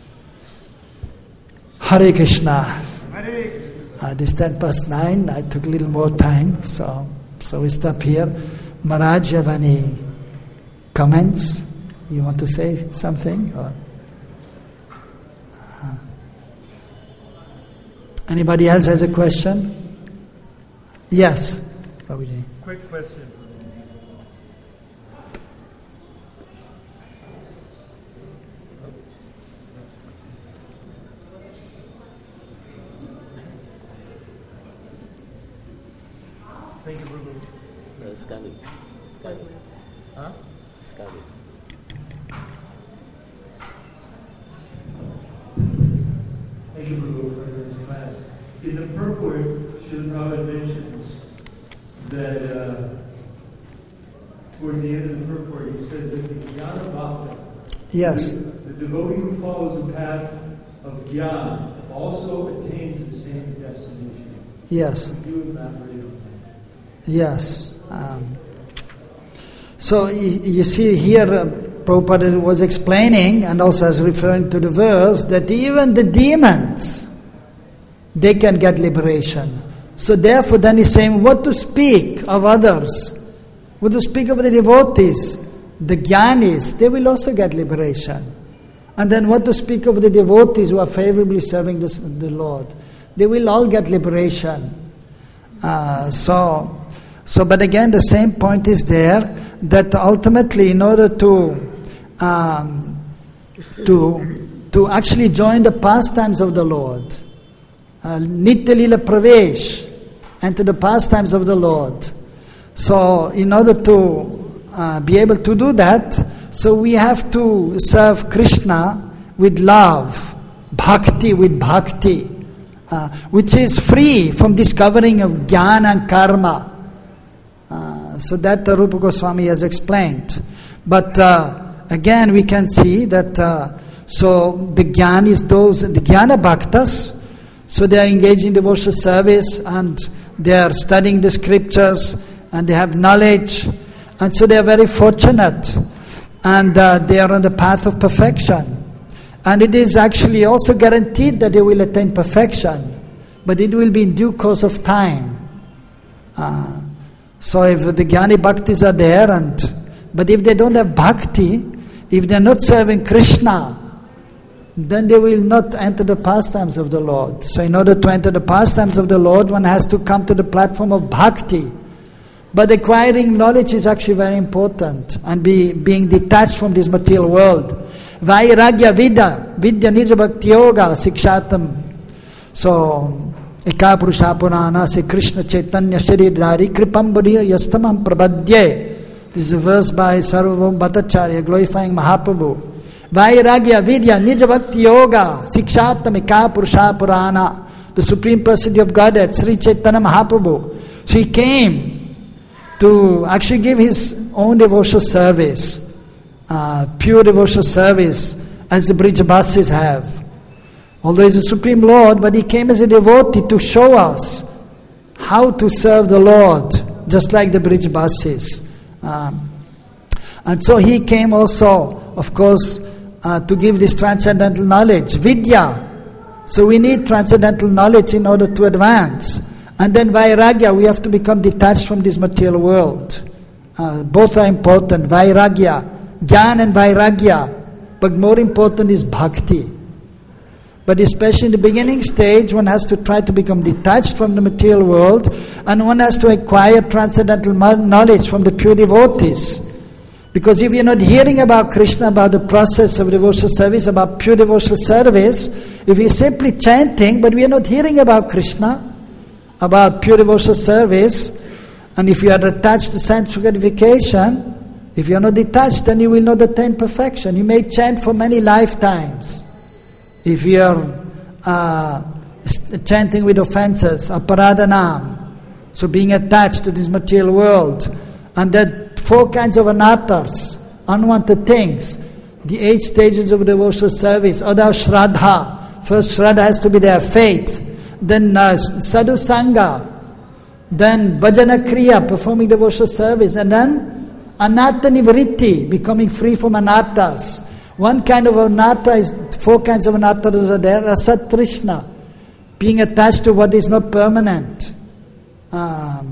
Hare Krishna. Uh, this ten past nine, I took a little more time, so... So we stop here. Maharaj, you have any comments? You want to say something? Or uh, anybody else has a question? Yes, Babuji. Quick question. No, Scully. Scully. Huh? Scully. Thank you, Prabhu, for this class. In the purport, Srila Prabhupada mentions that uh, towards the end of the purport, he says that the Jnana Bhakta, Yes. the, the devotee who follows the path of Jnana, also attains the same destination. Yes. Could you elaborate on that? Yes. Um, so you, you see here, uh, Prabhupada was explaining, and also as referring to the verse, that even the demons, they can get liberation. So therefore then he's saying, what to speak of others? What to speak of the devotees? The jnanis, they will also get liberation. And then what to speak of the devotees who are favorably serving this, the Lord? They will all get liberation. Uh, so, so, but again, the same point is there, that ultimately, in order to um, to to actually join the pastimes of the Lord, uh, Nitya Lila Pravesh, enter the pastimes of the Lord. So, in order to uh, be able to do that, so we have to serve Krishna with love, bhakti with bhakti. Uh, which is free from discovering of jnana and karma. Uh, so that uh, Rupa Goswami has explained. But uh, again we can see that uh, so the jnanis, those, the jnana bhaktas, so they are engaged in devotional service and they are studying the scriptures and they have knowledge, and so they are very fortunate, and uh, they are on the path of perfection. And it is actually also guaranteed that they will attain perfection, but it will be in due course of time. Uh, so if the Jnani Bhaktis are there, and but if they don't have Bhakti, if they are not serving Krishna, then they will not enter the pastimes of the Lord. So in order to enter the pastimes of the Lord, one has to come to the platform of Bhakti. But acquiring knowledge is actually very important, and be, being detached from this material world. Vairagya Vidya, Vidya Nija Bhakti Yoga, Sikshatam. So, Eka Purusha Purana, Se Krishna Chaitanya Sharidhari, Kripamburi Yastamam Prabhadye. This is a verse by Sarvabhauma Bhattacharya, glorifying Mahaprabhu. Vairagya Vidya Nija Bhakti Yoga, Sikshatam Eka Purusha Purana. The Supreme Personality of Godhead, Sri Chaitanya Mahaprabhu. So he came to actually give his own devotional service. Uh, pure devotional service as the Brijabasis have. Although he's the Supreme Lord, but he came as a devotee to show us how to serve the Lord, just like the Brijabasis. Um, and so he came also, of course, uh, to give this transcendental knowledge, Vidya. So we need transcendental knowledge in order to advance. And then Vairagya, we have to become detached from this material world. Uh, both are important, Vairagya. Jnana and Vairagya, but more important is Bhakti. But especially in the beginning stage, one has to try to become detached from the material world, and one has to acquire transcendental knowledge from the pure devotees. Because if you're not hearing about Krishna, about the process of devotional service, about pure devotional service, if we're simply chanting, but we are not hearing about Krishna, about pure devotional service, and if you are attached to sensual gratification, if you are not detached, then you will not attain perfection. You may chant for many lifetimes. If you are uh, chanting with offenses, aparadhanam, so being attached to this material world, and that four kinds of anarthas, unwanted things, the eight stages of devotional service, Ada Shraddha. First Shraddha has to be there, faith. Then uh, Sadhu Sangha. Then Bhajana Kriya, performing devotional service. And then Anartha Nivritti, becoming free from anarthas. One kind of anartha is, four kinds of anarthas are there. Asat Trishna, being attached to what is not permanent. Um,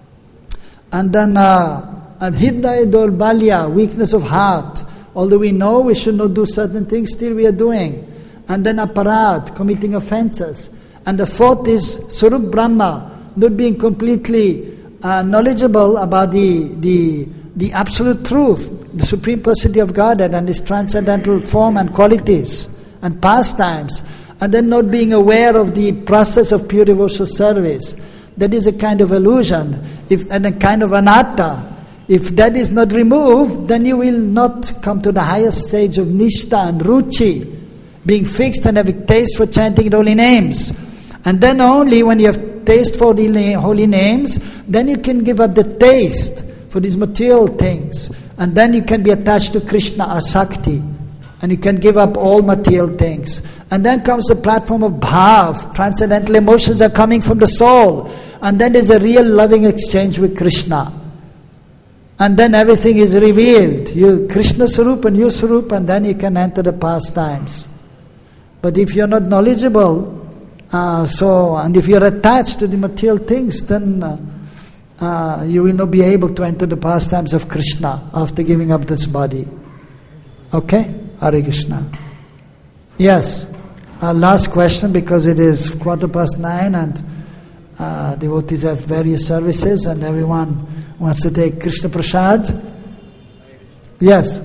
and then uh, Hridaya Dolbalya, weakness of heart. Although we know we should not do certain things, still we are doing. And then Aparad, committing offenses. And the fourth is Sarup Brahma, not being completely uh, knowledgeable about the the the absolute truth, the Supreme Personality of Godhead and His transcendental form and qualities and pastimes, and then not being aware of the process of pure devotional service. that is a kind of illusion, if, and a kind of anatta. If that is not removed, then you will not come to the highest stage of nishta and ruchi, being fixed and having taste for chanting the holy names. And then only when you have taste for the holy names, then you can give up the taste for these material things. And then you can be attached to Krishna asakti. And you can give up all material things. And then comes the platform of bhav. Transcendental emotions are coming from the soul. And then there's a real loving exchange with Krishna. And then everything is revealed. You Krishna Sarup and you Sarup, and then you can enter the pastimes. But if you're not knowledgeable, uh, so and if you're attached to the material things, then uh, uh, you will not be able to enter the pastimes of Krishna after giving up this body. Okay? Hare Krishna. Yes. Uh, last question, because it is quarter past nine and uh, devotees have various services and everyone wants to take Krishna Prasad. Yes.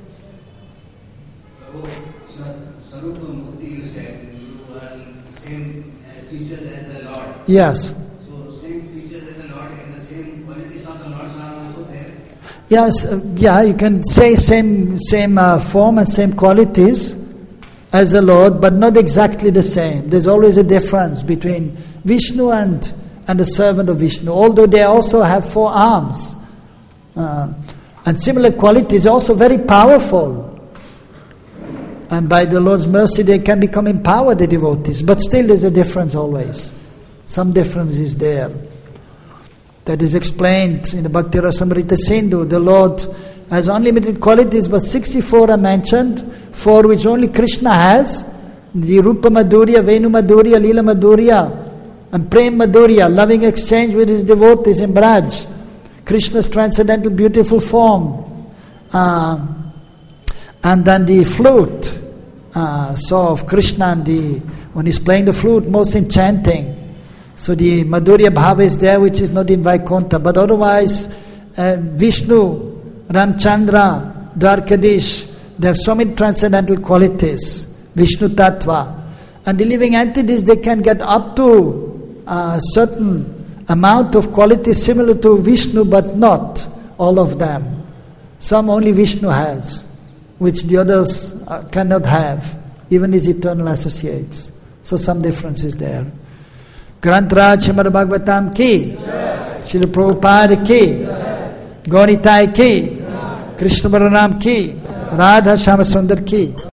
Sarupa Mukti, you said you are same features as the Lord. Yes. So same features as the Lord and the same qualities of the Lord are also there. Yes, uh, yeah, you can say same same uh, form and same qualities as the Lord, but not exactly the same. There's always a difference between Vishnu and and the servant of Vishnu, although they also have four arms. Uh, and similar qualities are also very powerful. And by the Lord's mercy they can become empowered, the devotees. But still there's a difference always. Some difference is there. That is explained in the Bhakti Rasamrita Sindhu. The Lord has unlimited qualities, but sixty-four are mentioned, four which only Krishna has. The Rupa Madhurya, Venu Madhurya, Lila Madhurya, and Prem Madhurya, loving exchange with his devotees in Braj. Krishna's transcendental beautiful form. Uh, and then the flute. Uh, so of Krishna, and the, when he's playing the flute, most enchanting. So the Madhurya Bhava is there, which is not in Vaikuntha. But otherwise, uh, Vishnu, Ramchandra, Dwarkadish, they have so many transcendental qualities. Vishnu Tattva. And the living entities, they can get up to a certain amount of qualities similar to Vishnu, but not all of them. Some only Vishnu has, which the others uh, cannot have, even his eternal associates. So some difference is there. Grantraj Srimad Bhagavatam ki, Srila Prabhupada ki, Gauritai ki, Krishna Balaram ki, Radha Shama Sundar ki.